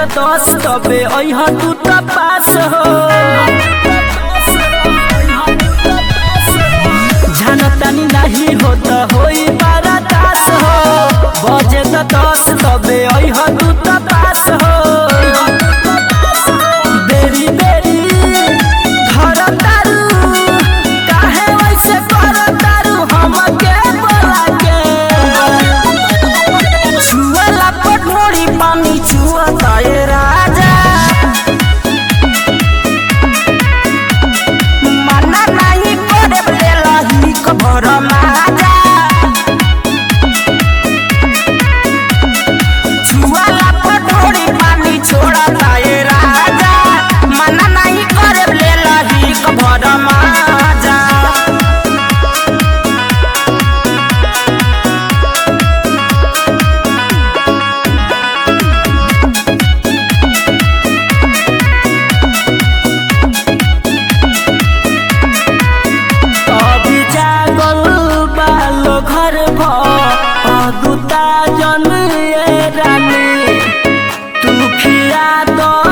10 तबे अइहा तू त पास हो। जानतानी नहीं होत होई बारातास हो। बजे त 10 तबे अइहा तू त पास हो। बेरी बेरी घर तारू काहे वैसे कर तारू हमके बोला के। छुअला पटोरी पानी छुअता ए राजा। मना नहीं करे लेला ही खबर माजा। छुअला पटोरी पानी छोड़ता ए राजा। मना नहीं करे लेला ही खबर माजा। अभी जागल बालो घर दुता जन ए रानी। तू खिया दो